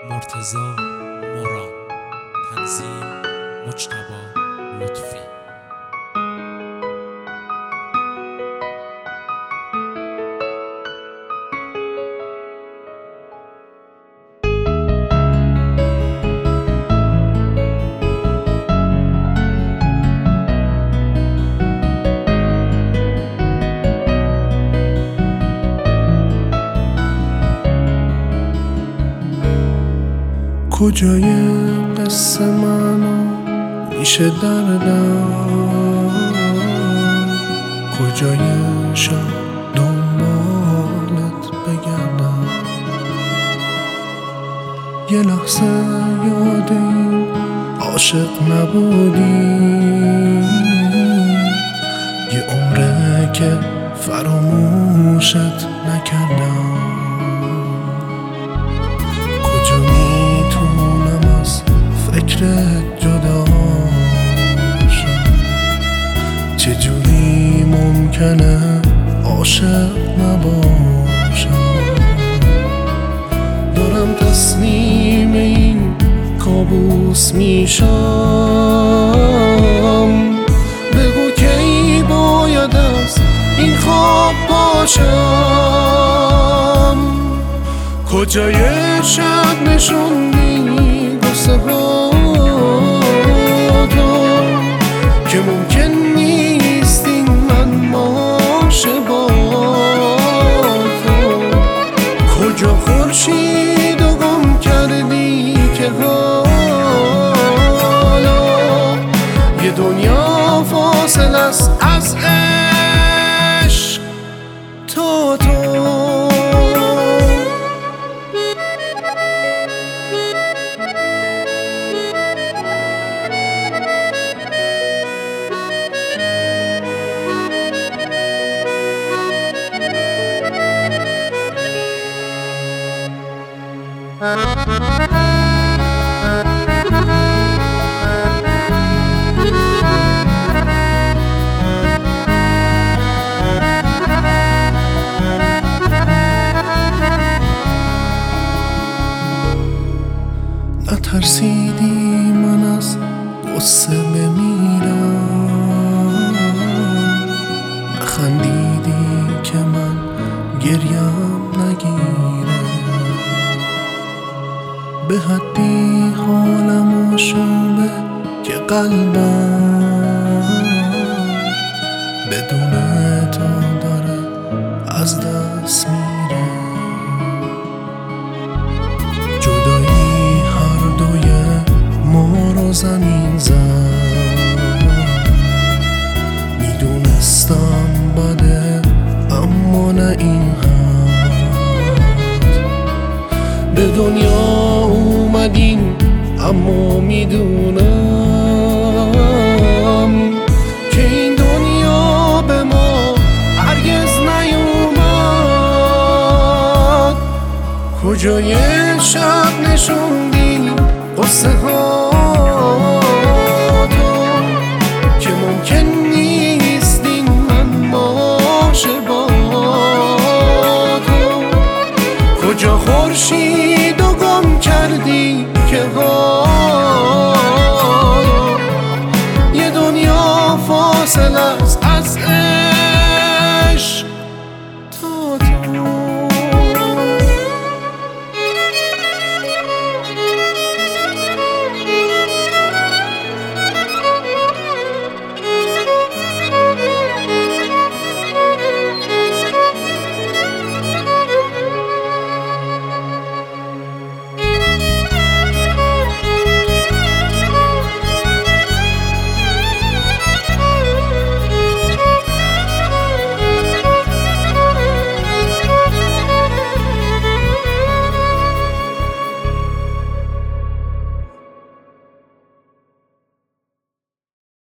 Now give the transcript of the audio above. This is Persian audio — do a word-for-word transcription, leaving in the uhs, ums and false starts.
مرتضی مراد، تنظیم مجتبی لطفی. کجای قصه منو میشه دردم، کجای شب دنبالت بگردم، یه لحظه یاد این عاشق نبودی، یه عمره که فراموشت نکردم. کجا میتونم از فکرت جدا شم، چجوری ممکنه عاشق نباشم، دارم تسلیم این کابوس میشم. بگو کی باید از این خواب باشم، کجای شب نشوندی قصه ها تو که ممکن نیست این من باشه با تو. کجا خورشید و گم کردی که حالا یه دنیا فاصل است از عشق تو تو. نترسیدی من از غصه بمیرم، نخندیدی که من گریم نگیره، به حدی حالم و شوبه که قلبم بدون تو داره از دست میره. جدایی هر دوی ما رو زمین زد، میدونستم بده اما نه این حد. به دنیا اومدیم اما میدونم که این دنیا به ما هرگز نیومد. کجای شب نشوندی قصه ها تو که ممکن نیست این من باشه با تو. کجا خورشید و گم کردی که